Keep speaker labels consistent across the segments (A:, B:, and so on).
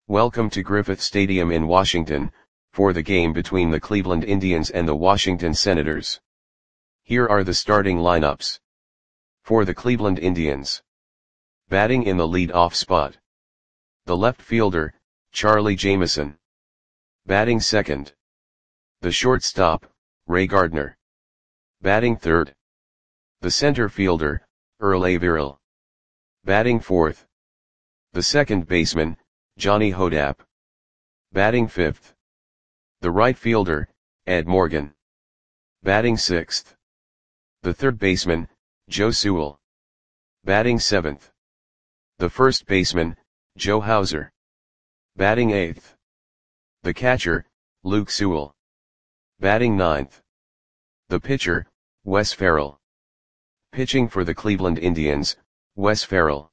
A: Welcome to Griffith Stadium in Washington, for the game between the Cleveland Indians and the Washington Senators. Here are the starting lineups. For the Cleveland Indians. Batting in the lead-off spot. The left fielder, Charlie Jameson. Batting second. The shortstop, Ray Gardner. Batting third. The center fielder, Earl Averill. Batting fourth. The second baseman, Johnny Hodapp. Batting fifth. The right fielder, Ed Morgan. Batting sixth. The third baseman, Joe Sewell. Batting seventh. The first baseman, Joe Hauser. Batting eighth. The catcher, Luke Sewell. Batting ninth. The pitcher, Wes Ferrell. Pitching for the Cleveland Indians, Wes Ferrell.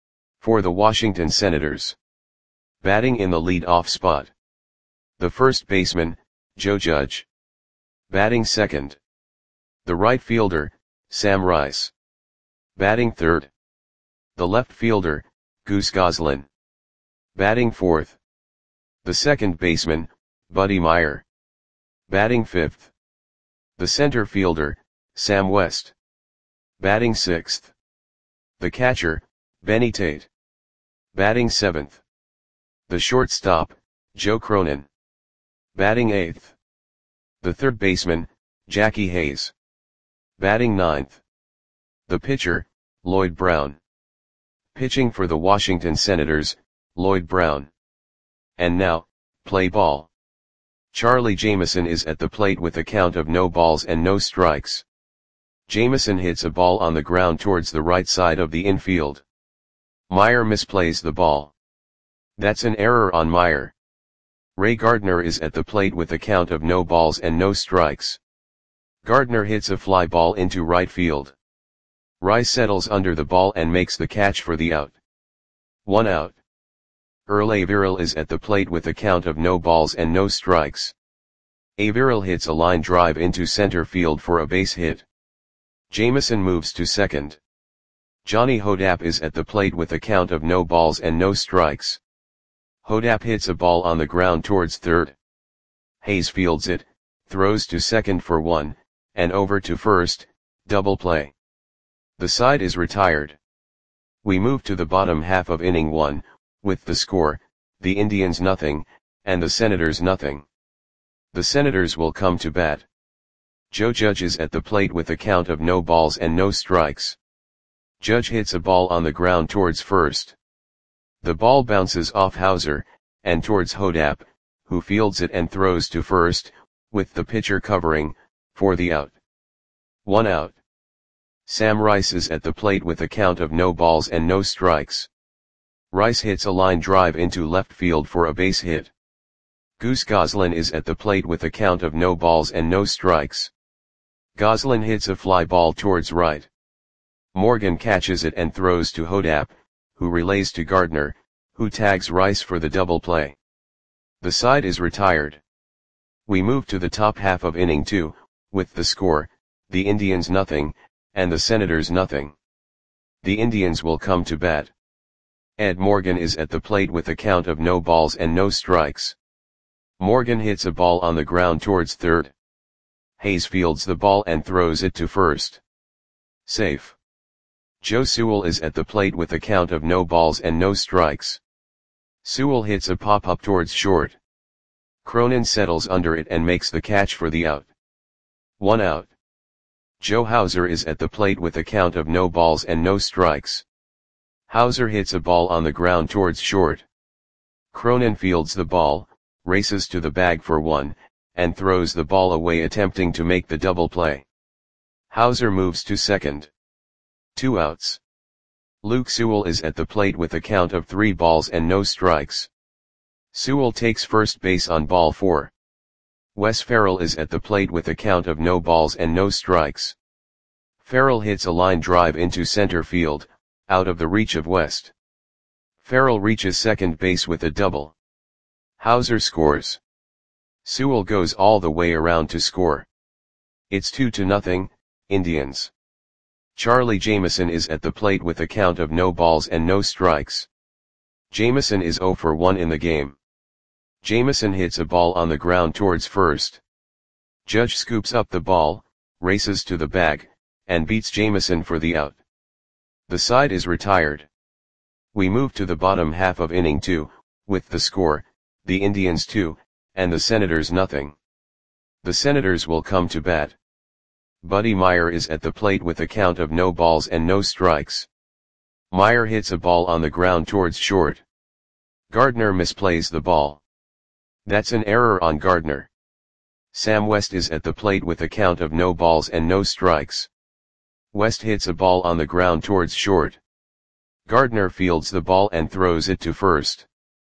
A: For the Washington Senators. Batting in the lead-off spot. The first baseman, Joe Judge. Batting second. The right fielder, Sam Rice. Batting third. The left fielder, Goose Goslin. Batting fourth. The second baseman, Buddy Meyer. Batting fifth. The center fielder, Sam West. Batting sixth. The catcher, Benny Tate. Batting seventh. The shortstop, Joe Cronin. Batting eighth. The third baseman, Jackie Hayes. Batting ninth. The pitcher, Lloyd Brown. Pitching for the Washington Senators, Lloyd Brown. And now, play ball. Charlie Jameson is at the plate with a count of no balls and no strikes. Jameson hits a ball on the ground towards the right side of the infield. Meyer misplays the ball. That's an error on Meyer. Ray Gardner is at the plate with a count of no balls and no strikes. Gardner hits a fly ball into right field. Rice settles under the ball and makes the catch for the out. 1 out. Earl Averill is at the plate with a count of no balls and no strikes. Averill hits a line drive into center field for a base hit. Jameson moves to second. Johnny Hodapp is at the plate with a count of no balls and no strikes. Hodapp hits a ball on the ground towards third. Hayes fields it, throws to second for 1, and over to first, double play. The side is retired. We move to the bottom half of inning 1, with the score, the Indians nothing, and the Senators nothing. The Senators will come to bat. Joe Judge is at the plate with a count of no balls and no strikes. Judge hits a ball on the ground towards first. The ball bounces off Hauser, and towards Hodapp, who fields it and throws to first, with the pitcher covering, for the out. 1 out. Sam Rice is at the plate with a count of no balls and no strikes. Rice hits a line drive into left field for a base hit. Goose Goslin is at the plate with a count of no balls and no strikes. Goslin hits a fly ball towards right. Morgan catches it and throws to Hodapp, who relays to Gardner, who tags Rice for the double play. The side is retired. We move to the top half of inning 2, with the score, the Indians nothing, and the Senators nothing. The Indians will come to bat. Ed Morgan is at the plate with a count of no balls and no strikes. Morgan hits a ball on the ground towards third. Hayes fields the ball and throws it to first. Safe. Joe Sewell is at the plate with a count of no balls and no strikes. Sewell hits a pop-up towards short. Cronin settles under it and makes the catch for the out. 1 out. Joe Hauser is at the plate with a count of no balls and no strikes. Hauser hits a ball on the ground towards short. Cronin fields the ball, races to the bag for 1, and throws the ball away attempting to make the double play. Hauser moves to second. 2 outs. Luke Sewell is at the plate with a count of 3 balls and no strikes. Sewell takes first base on ball 4. Wes Ferrell is at the plate with a count of no balls and no strikes. Ferrell hits a line drive into center field, out of the reach of West. Ferrell reaches second base with a double. Hauser scores. Sewell goes all the way around to score. It's 2-0, Indians. Charlie Jameson is at the plate with a count of no balls and no strikes. Jamieson is 0 for 1 in the game. Jamieson hits a ball on the ground towards first. Judge scoops up the ball, races to the bag, and beats Jamieson for the out. The side is retired. We move to the bottom half of inning 2, with the score, the Indians 2, and the Senators nothing. The Senators will come to bat. Buddy Meyer is at the plate with a count of no balls and no strikes. Meyer hits a ball on the ground towards short. Gardner misplays the ball. That's an error on Gardner. Sam West is at the plate with a count of no balls and no strikes. West hits a ball on the ground towards short. Gardner fields the ball and throws it to first.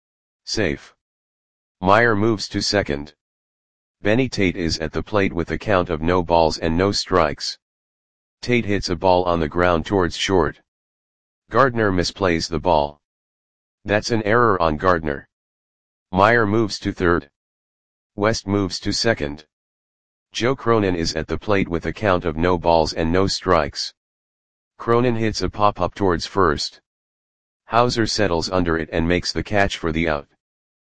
A: Safe. Meyer moves to second. Benny Tate is at the plate with a count of no balls and no strikes. Tate hits a ball on the ground towards short. Gardner misplays the ball. That's an error on Gardner. Meyer moves to third. West moves to second. Joe Cronin is at the plate with a count of no balls and no strikes. Cronin hits a pop-up towards first. Hauser settles under it and makes the catch for the out.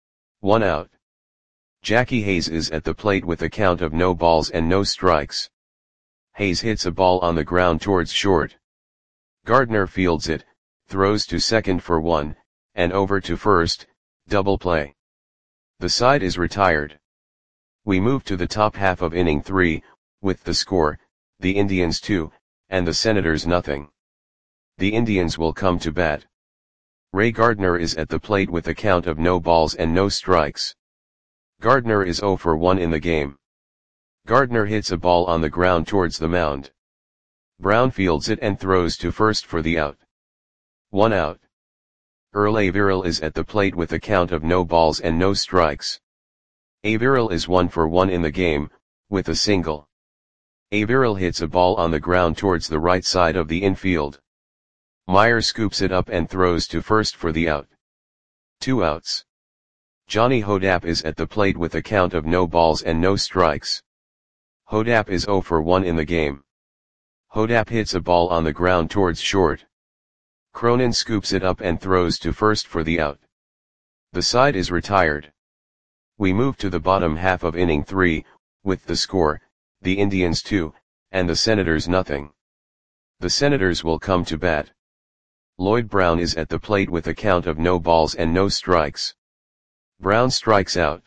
A: 1 out. Jackie Hayes is at the plate with a count of no balls and no strikes. Hayes hits a ball on the ground towards short. Gardner fields it, throws to second for 1, and over to first, double play. The side is retired. We move to the top half of inning 3, with the score, the Indians 2, and the Senators nothing. The Indians will come to bat. Ray Gardner is at the plate with a count of no balls and no strikes. Gardner is 0 for 1 in the game. Gardner hits a ball on the ground towards the mound. Brown fields it and throws to first for the out. 1 out. Earl Averill is at the plate with a count of no balls and no strikes. Averill is 1 for 1 in the game, with a single. Averill hits a ball on the ground towards the right side of the infield. Meyer scoops it up and throws to first for the out. 2 outs. Johnny Hodapp is at the plate with a count of no balls and no strikes. Hodapp is 0 for 1 in the game. Hodapp hits a ball on the ground towards short. Cronin scoops it up and throws to first for the out. The side is retired. We move to the bottom half of inning 3, with the score, the Indians 2, and the Senators nothing. The Senators will come to bat. Lloyd Brown is at the plate with a count of no balls and no strikes. Brown strikes out.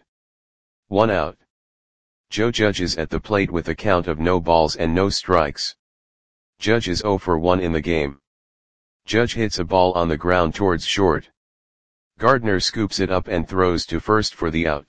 A: 1 out. Joe Judge is at the plate with a count of no balls and no strikes. Judge is 0 for 1 in the game. Judge hits a ball on the ground towards short. Gardner scoops it up and throws to first for the out.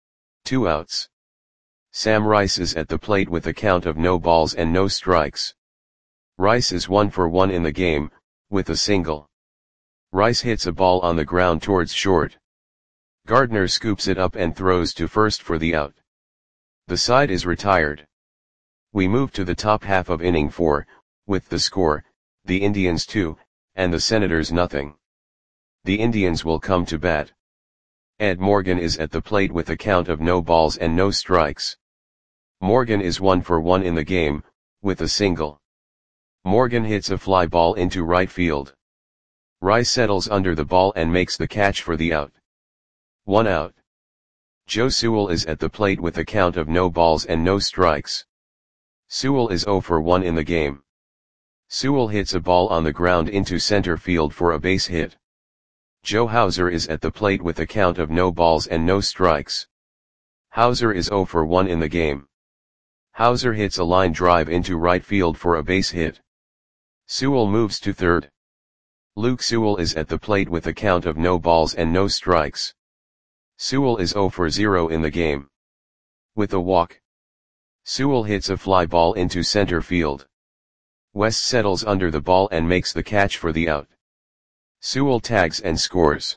A: 2 outs. Sam Rice is at the plate with a count of no balls and no strikes. Rice is 1 for 1 in the game, with a single. Rice hits a ball on the ground towards short. Gardner scoops it up and throws to first for the out. The side is retired. We move to the top half of inning 4, with the score, the Indians 2, and the Senators nothing. The Indians will come to bat. Ed Morgan is at the plate with a count of no balls and no strikes. Morgan is 1 for 1 in the game, with a single. Morgan hits a fly ball into right field. Rice settles under the ball and makes the catch for the out. 1 out. Joe Sewell is at the plate with a count of no balls and no strikes. Sewell is 0 for 1 in the game. Sewell hits a ball on the ground into center field for a base hit. Joe Hauser is at the plate with a count of no balls and no strikes. Hauser is 0 for 1 in the game. Hauser hits a line drive into right field for a base hit. Sewell moves to third. Luke Sewell is at the plate with a count of no balls and no strikes. Sewell is 0 for 0 in the game. With a walk. Sewell hits a fly ball into center field. West settles under the ball and makes the catch for the out. Sewell tags and scores.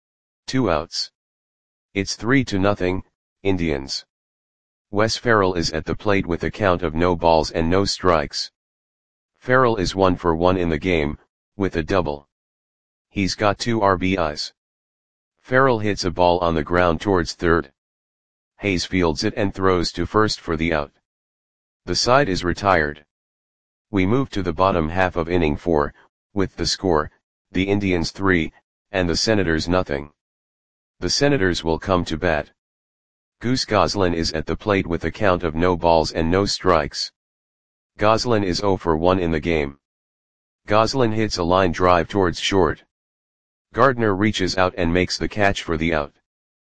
A: 2 outs. It's 3-0, Indians. Wes Ferrell is at the plate with a count of no balls and no strikes. Ferrell is 1 for 1 in the game, with a double. He's got 2 RBIs. Ferrell hits a ball on the ground towards third. Hayes fields it and throws to first for the out. The side is retired. We move to the bottom half of inning 4, with the score, the Indians 3, and the Senators nothing. The Senators will come to bat. Goose Goslin is at the plate with a count of no balls and no strikes. Goslin is 0 for 1 in the game. Goslin hits a line drive towards short. Gardner reaches out and makes the catch for the out.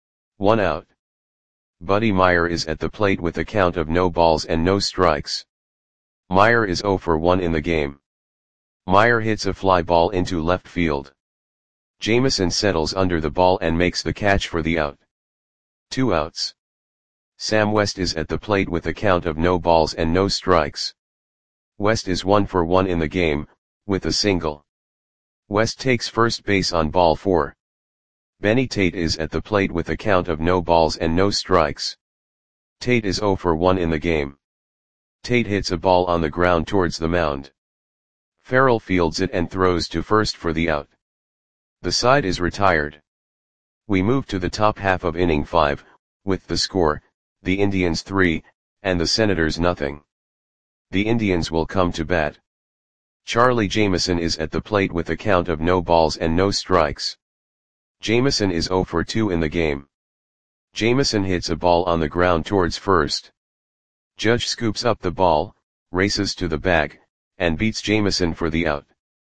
A: 1 out. Buddy Meyer is at the plate with a count of no balls and no strikes. Meyer is 0 for 1 in the game. Meyer hits a fly ball into left field. Jameson settles under the ball and makes the catch for the out. 2 outs. Sam West is at the plate with a count of no balls and no strikes. West is 1 for 1 in the game, with a single. West takes first base on ball 4. Benny Tate is at the plate with a count of no balls and no strikes. Tate is 0 for 1 in the game. Tate hits a ball on the ground towards the mound. Farrell fields it and throws to first for the out. The side is retired. We move to the top half of inning 5, with the score, the Indians 3, and the Senators nothing. The Indians will come to bat. Charlie Jameson is at the plate with a count of no balls and no strikes. Jameson is 0 for 2 in the game. Jameson hits a ball on the ground towards first. Judge scoops up the ball, races to the bag, and beats Jameson for the out.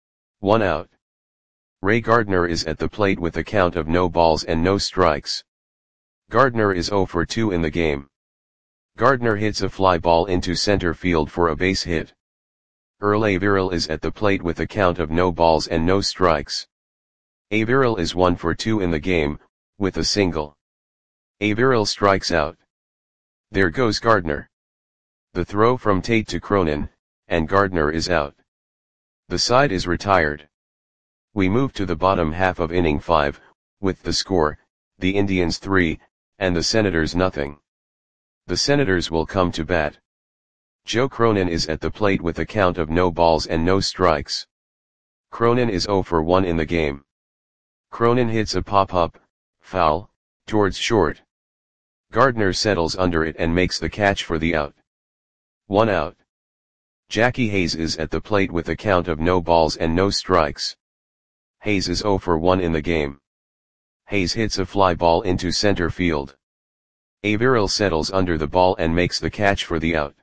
A: 1 out. Ray Gardner is at the plate with a count of no balls and no strikes. Gardner is 0 for 2 in the game. Gardner hits a fly ball into center field for a base hit. Earl Averill is at the plate with a count of no balls and no strikes. Averill is 1 for 2 in the game, with a single. Averill strikes out. There goes Gardner. The throw from Tate to Cronin, and Gardner is out. The side is retired. We move to the bottom half of inning 5, with the score, the Indians 3, and the Senators nothing. The Senators will come to bat. Joe Cronin is at the plate with a count of no balls and no strikes. Cronin is 0 for 1 in the game. Cronin hits a pop-up, foul, towards short. Gardner settles under it and makes the catch for the out. 1 out. Jackie Hayes is at the plate with a count of no balls and no strikes. Hayes is 0 for 1 in the game. Hayes hits a fly ball into center field. Averill settles under the ball and makes the catch for the out.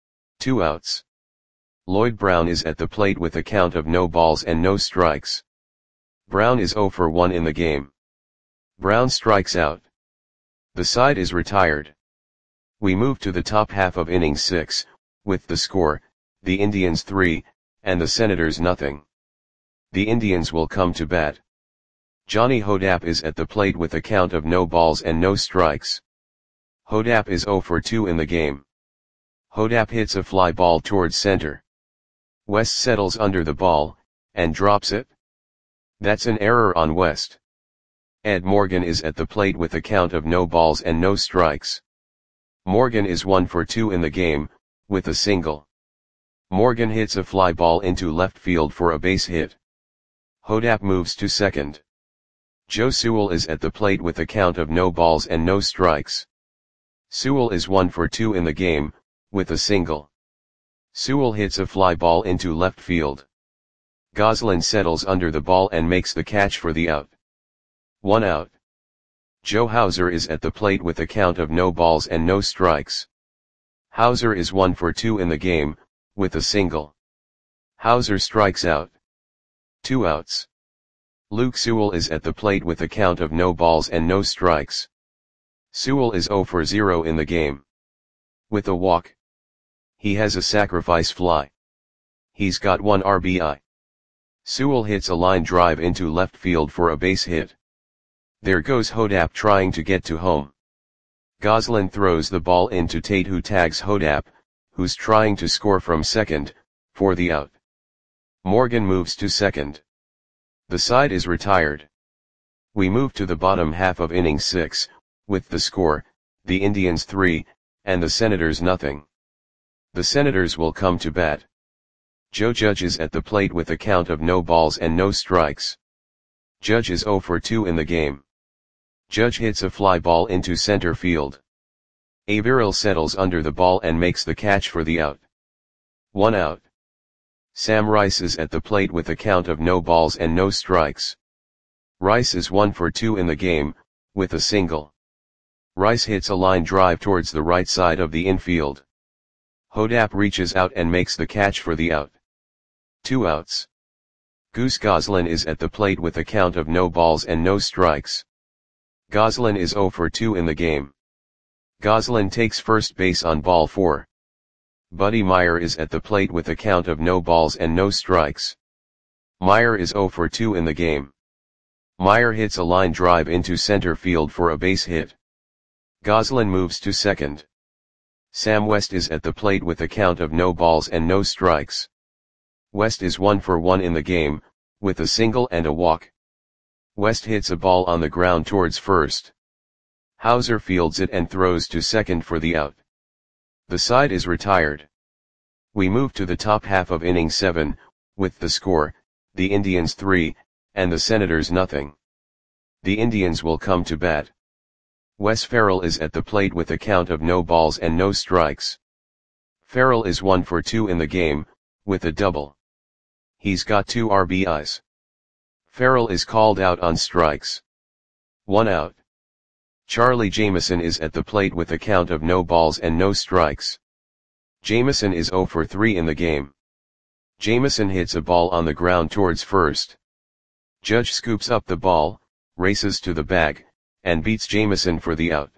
A: 2 outs. Lloyd Brown is at the plate with a count of no balls and no strikes. Brown is 0 for 1 in the game. Brown strikes out. The side is retired. We move to the top half of inning 6, with the score, the Indians 3, and the Senators nothing. The Indians will come to bat. Johnny Hodapp is at the plate with a count of no balls and no strikes. Hodapp is 0 for 2 in the game. Hodapp hits a fly ball towards center. West settles under the ball, and drops it. That's an error on West. Ed Morgan is at the plate with a count of no balls and no strikes. Morgan is 1 for 2 in the game, with a single. Morgan hits a fly ball into left field for a base hit. Hodapp moves to second. Joe Sewell is at the plate with a count of no balls and no strikes. Sewell is 1 for 2 in the game, with a single. Sewell hits a fly ball into left field. Goslin settles under the ball and makes the catch for the out. 1 out. Joe Hauser is at the plate with a count of no balls and no strikes. Hauser is 1 for 2 in the game, with a single. Hauser strikes out. 2 outs. Luke Sewell is at the plate with a count of no balls and no strikes. Sewell is 0 for 0 in the game. With a walk. He has a sacrifice fly. He's got 1 RBI. Sewell hits a line drive into left field for a base hit. There goes Hodapp trying to get to home. Goslin throws the ball into Tate, who tags Hodapp, who's trying to score from second, for the out. Morgan moves to second. The side is retired. We move to the bottom half of inning 6, with the score, the Indians 3, and the Senators nothing. The Senators will come to bat. Joe Judge is at the plate with a count of no balls and no strikes. Judge is 0 for 2 in the game. Judge hits a fly ball into center field. Averill settles under the ball and makes the catch for the out. 1 out. Sam Rice is at the plate with a count of no balls and no strikes. Rice is 1 for 2 in the game, with a single. Rice hits a line drive towards the right side of the infield. Hodap reaches out and makes the catch for the out. 2 outs. Goose Goslin is at the plate with a count of no balls and no strikes. Goslin is 0 for 2 in the game. Goslin takes first base on ball 4. Buddy Meyer is at the plate with a count of no balls and no strikes. Meyer is 0 for 2 in the game. Meyer hits a line drive into center field for a base hit. Goslin moves to second. Sam West is at the plate with a count of no balls and no strikes. West is 1 for 1 in the game, with a single and a walk. West hits a ball on the ground towards first. Hauser fields it and throws to second for the out. The side is retired. We move to the top half of inning 7, with the score, the Indians 3, and the Senators nothing. The Indians will come to bat. Wes Ferrell is at the plate with a count of no balls and no strikes. Ferrell is 1 for 2 in the game, with a double. He's got 2 RBIs. Ferrell is called out on strikes. 1 out. Charlie Jameson is at the plate with a count of no balls and no strikes. Jameson is 0 for 3 in the game. Jameson hits a ball on the ground towards first. Judge scoops up the ball, races to the bag, and beats Jameson for the out.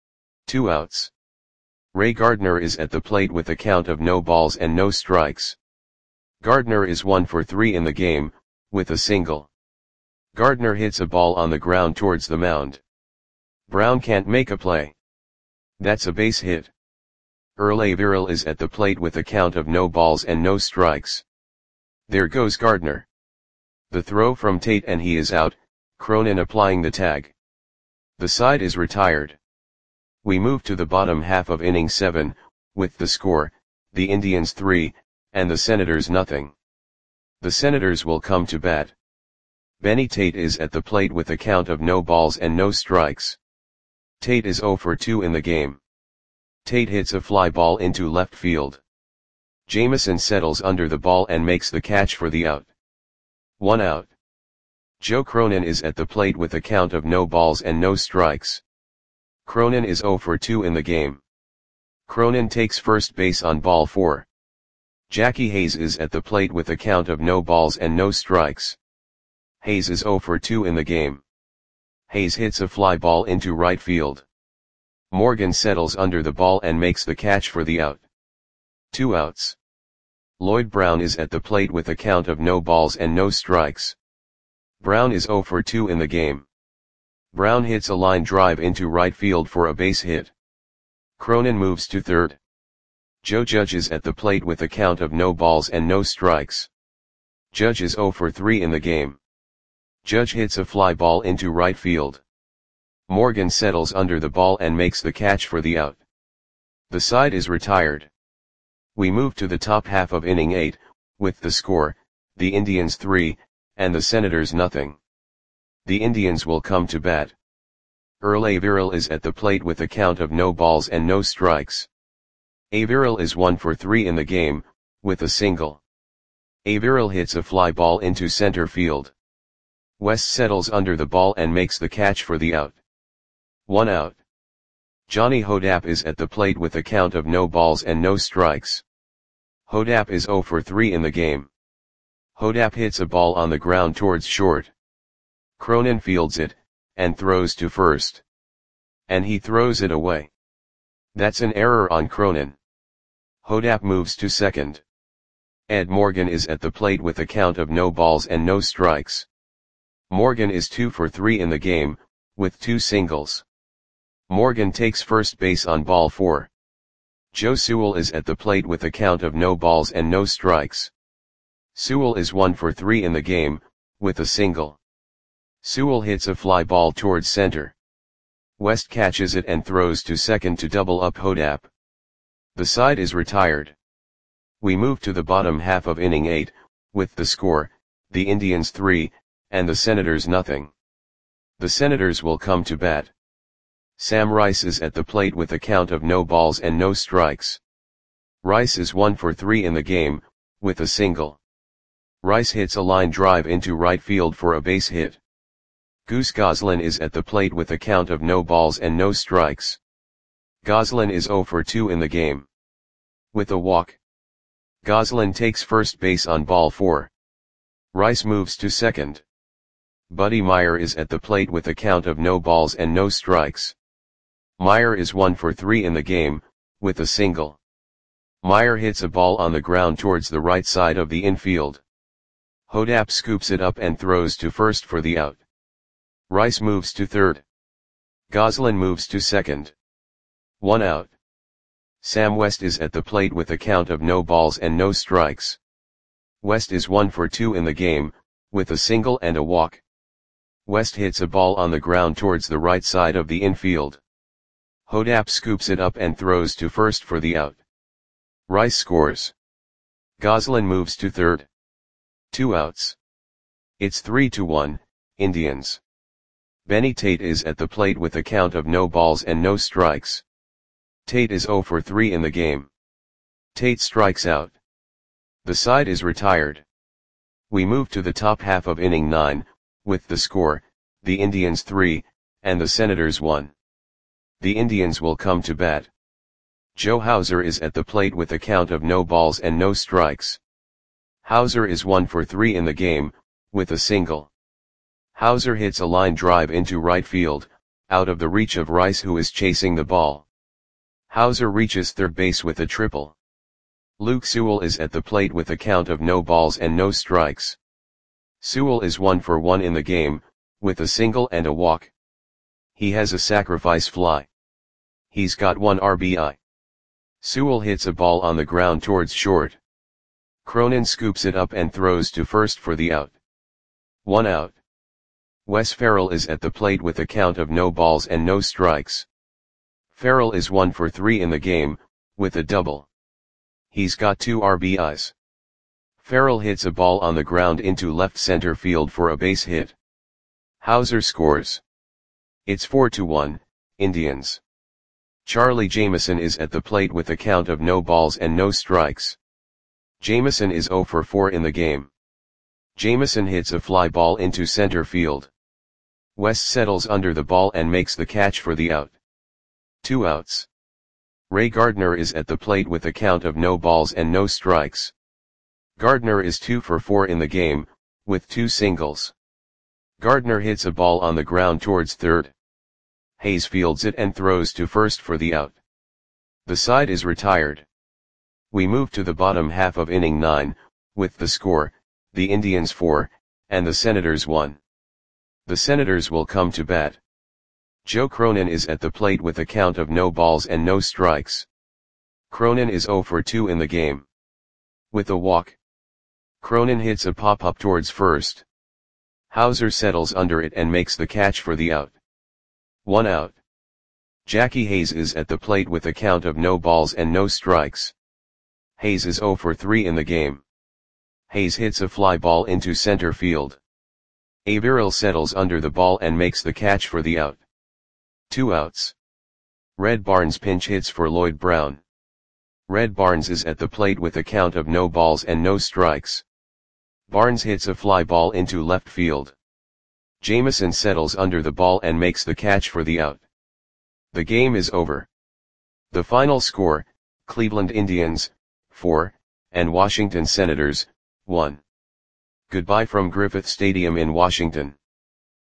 A: 2 outs. Ray Gardner is at the plate with a count of no balls and no strikes. Gardner is 1 for 3 in the game, with a single. Gardner hits a ball on the ground towards the mound. Brown can't make a play. That's a base hit. Earl Averill is at the plate with a count of no balls and no strikes. There goes Gardner. The throw from Tate and he is out, Cronin applying the tag. The side is retired. We move to the bottom half of inning 7, with the score, the Indians 3, and the Senators nothing. The Senators will come to bat. Benny Tate is at the plate with a count of no balls and no strikes. Tate is 0 for 2 in the game. Tate hits a fly ball into left field. Jameson settles under the ball and makes the catch for the out. 1 out. Joe Cronin is at the plate with a count of no balls and no strikes. Cronin is 0 for 2 in the game. Cronin takes first base on ball 4. Jackie Hayes is at the plate with a count of no balls and no strikes. Hayes is 0 for 2 in the game. Hayes hits a fly ball into right field. Morgan settles under the ball and makes the catch for the out. 2 outs. Lloyd Brown is at the plate with a count of no balls and no strikes. Brown is 0 for 2 in the game. Brown hits a line drive into right field for a base hit. Cronin moves to third. Joe Judge is at the plate with a count of no balls and no strikes. Judge is 0 for 3 in the game. Judge hits a fly ball into right field. Morgan settles under the ball and makes the catch for the out. The side is retired. We move to the top half of inning 8, with the score, the Indians 3, and the Senators nothing. The Indians will come to bat. Earl Averill is at the plate with a count of no balls and no strikes. Averill is 1 for 3 in the game, with a single. Averill hits a fly ball into center field. West settles under the ball and makes the catch for the out. 1 out. Johnny Hodap is at the plate with a count of no balls and no strikes. Hodap is 0 for 3 in the game. Hodap hits a ball on the ground towards short. Cronin fields it, and throws to first. And he throws it away. That's an error on Cronin. Hodap moves to second. Ed Morgan is at the plate with a count of no balls and no strikes. Morgan is 2 for 3 in the game, with 2 singles. Morgan takes first base on ball 4. Joe Sewell is at the plate with a count of no balls and no strikes. Sewell is 1 for 3 in the game, with a single. Sewell hits a fly ball towards center. West catches it and throws to second to double up Hodap. The side is retired. We move to the bottom half of inning 8, with the score, the Indians 3, and the Senators nothing. The Senators will come to bat. Sam Rice is at the plate with a count of no balls and no strikes. Rice is 1 for 3 in the game, with a single. Rice hits a line drive into right field for a base hit. Goose Goslin is at the plate with a count of no balls and no strikes. Goslin is 0 for 2 in the game. With a walk, Goslin takes first base on ball 4. Rice moves to second. Buddy Meyer is at the plate with a count of no balls and no strikes. Meyer is 1 for 3 in the game, with a single. Meyer hits a ball on the ground towards the right side of the infield. Hodap scoops it up and throws to first for the out. Rice moves to third. Goslin moves to second. 1 out. Sam West is at the plate with a count of no balls and no strikes. West is 1 for 2 in the game, with a single and a walk. West hits a ball on the ground towards the right side of the infield. Hodap scoops it up and throws to first for the out. Rice scores. Goslin moves to third. 2 outs. It's 3-1, Indians. Benny Tate is at the plate with a count of no balls and no strikes. Tate is 0 for 3 in the game. Tate strikes out. The side is retired. We move to the top half of inning 9, with the score, the Indians 3, and the Senators 1. The Indians will come to bat. Joe Hauser is at the plate with a count of no balls and no strikes. Hauser is 1 for 3 in the game, with a single. Hauser hits a line drive into right field, out of the reach of Rice, who is chasing the ball. Hauser reaches third base with a triple. Luke Sewell is at the plate with a count of no balls and no strikes. Sewell is 1 for 1 in the game, with a single and a walk. He has a sacrifice fly. He's got 1 RBI. Sewell hits a ball on the ground towards short. Cronin scoops it up and throws to first for the out. 1 out. Wes Ferrell is at the plate with a count of no balls and no strikes. Ferrell is 1 for 3 in the game, with a double. He's got 2 RBIs. Ferrell hits a ball on the ground into left center field for a base hit. Hauser scores. It's 4-1, Indians. Charlie Jameson is at the plate with a count of no balls and no strikes. Jameson is 0 for 4 in the game. Jameson hits a fly ball into center field. West settles under the ball and makes the catch for the out. 2 outs. Ray Gardner is at the plate with a count of no balls and no strikes. Gardner is 2 for 4 in the game, with 2 singles. Gardner hits a ball on the ground towards third. Hayes fields it and throws to first for the out. The side is retired. We move to the bottom half of inning 9, with the score, the Indians 4, and the Senators 1. The Senators will come to bat. Joe Cronin is at the plate with a count of no balls and no strikes. Cronin is 0 for 2 in the game. With a walk, Cronin hits a pop-up towards first. Hauser settles under it and makes the catch for the out. 1 out. Jackie Hayes is at the plate with a count of no balls and no strikes. Hayes is 0 for 3 in the game. Hayes hits a fly ball into center field. Averill settles under the ball and makes the catch for the out. 2 outs. Red Barnes pinch hits for Lloyd Brown. Red Barnes is at the plate with a count of no balls and no strikes. Barnes hits a fly ball into left field. Jameson settles under the ball and makes the catch for the out. The game is over. The final score, Cleveland Indians, 4, and Washington Senators, 1. Goodbye from Griffith Stadium in Washington.